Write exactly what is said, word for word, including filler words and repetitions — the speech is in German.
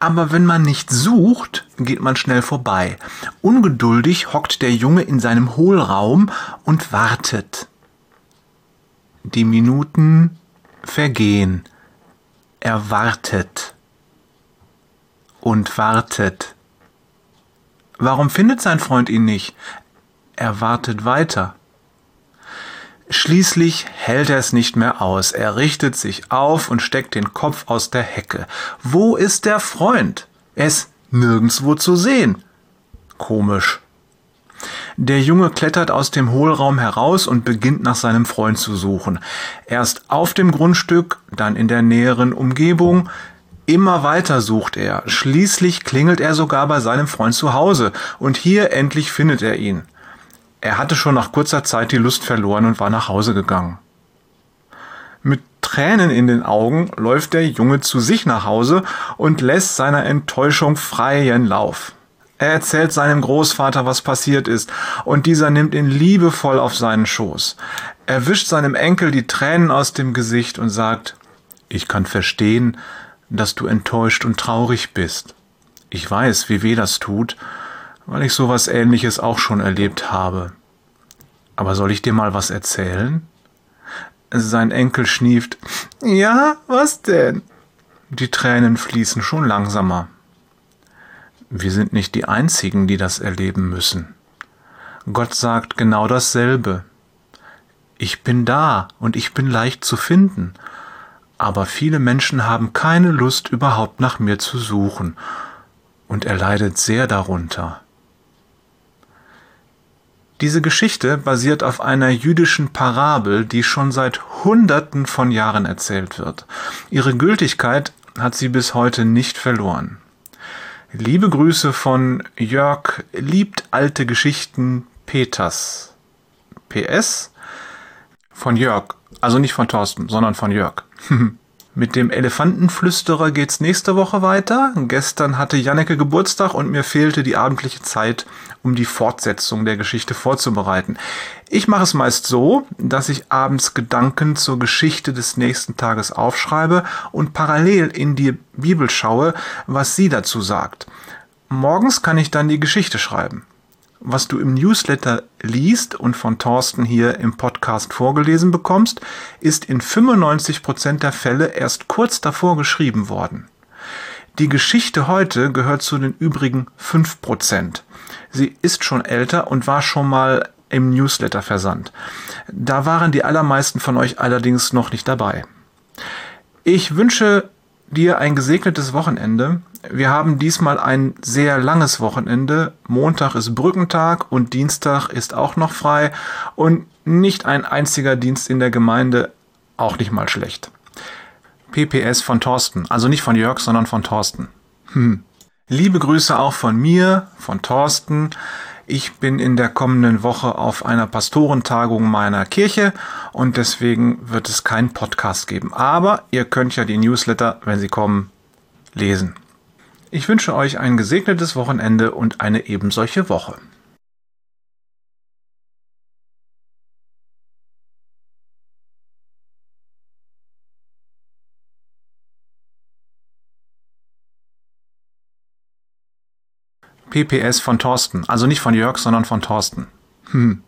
Aber wenn man nicht sucht, geht man schnell vorbei. Ungeduldig hockt der Junge in seinem Hohlraum und wartet. Die Minuten vergehen. Er wartet und wartet. Warum findet sein Freund ihn nicht? Er wartet weiter. Schließlich hält er es nicht mehr aus. Er richtet sich auf und steckt den Kopf aus der Hecke. Wo ist der Freund? Er ist nirgendwo zu sehen. Komisch. Der Junge klettert aus dem Hohlraum heraus und beginnt nach seinem Freund zu suchen. Erst auf dem Grundstück, dann in der näheren Umgebung. Immer weiter sucht er. Schließlich klingelt er sogar bei seinem Freund zu Hause. Und hier endlich findet er ihn. Er hatte schon nach kurzer Zeit die Lust verloren und war nach Hause gegangen. Mit Tränen in den Augen läuft der Junge zu sich nach Hause und lässt seiner Enttäuschung freien Lauf. Er erzählt seinem Großvater, was passiert ist, und dieser nimmt ihn liebevoll auf seinen Schoß. Er wischt seinem Enkel die Tränen aus dem Gesicht und sagt: Ich kann verstehen, dass du enttäuscht und traurig bist. Ich weiß, wie weh das tut, weil ich sowas Ähnliches auch schon erlebt habe. Aber soll ich dir mal was erzählen? Sein Enkel schnieft: Ja, was denn? Die Tränen fließen schon langsamer. Wir sind nicht die Einzigen, die das erleben müssen. Gott sagt genau dasselbe. Ich bin da und ich bin leicht zu finden, aber viele Menschen haben keine Lust, überhaupt nach mir zu suchen, und er leidet sehr darunter. Diese Geschichte basiert auf einer jüdischen Parabel, die schon seit Hunderten von Jahren erzählt wird. Ihre Gültigkeit hat sie bis heute nicht verloren. Liebe Grüße von Jörg liebt alte Geschichten Peters. P S von Jörg, also nicht von Thorsten, sondern von Jörg. Mit dem Elefantenflüsterer geht's nächste Woche weiter. Gestern hatte Janneke Geburtstag und mir fehlte die abendliche Zeit, um die Fortsetzung der Geschichte vorzubereiten. Ich mache es meist so, dass ich abends Gedanken zur Geschichte des nächsten Tages aufschreibe und parallel in die Bibel schaue, was sie dazu sagt. Morgens kann ich dann die Geschichte schreiben. Was du im Newsletter liest und von Thorsten hier im Podcast vorgelesen bekommst, ist in fünfundneunzig Prozent der Fälle erst kurz davor geschrieben worden. Die Geschichte heute gehört zu den übrigen fünf Prozent. Sie ist schon älter und war schon mal im Newsletter versandt. Da waren die allermeisten von euch allerdings noch nicht dabei. Ich wünsche dir ein gesegnetes Wochenende. Wir haben diesmal ein sehr langes Wochenende. Montag ist Brückentag und Dienstag ist auch noch frei und nicht ein einziger Dienst in der Gemeinde, auch nicht mal schlecht. P P S von Thorsten, also nicht von Jörg, sondern von Thorsten. Hm. Liebe Grüße auch von mir, von Thorsten. Ich bin in der kommenden Woche auf einer Pastorentagung meiner Kirche und deswegen wird es keinen Podcast geben. Aber ihr könnt ja die Newsletter, wenn sie kommen, lesen. Ich wünsche euch ein gesegnetes Wochenende und eine ebensolche Woche. P P S von Thorsten, also nicht von Jörg, sondern von Thorsten. Hm.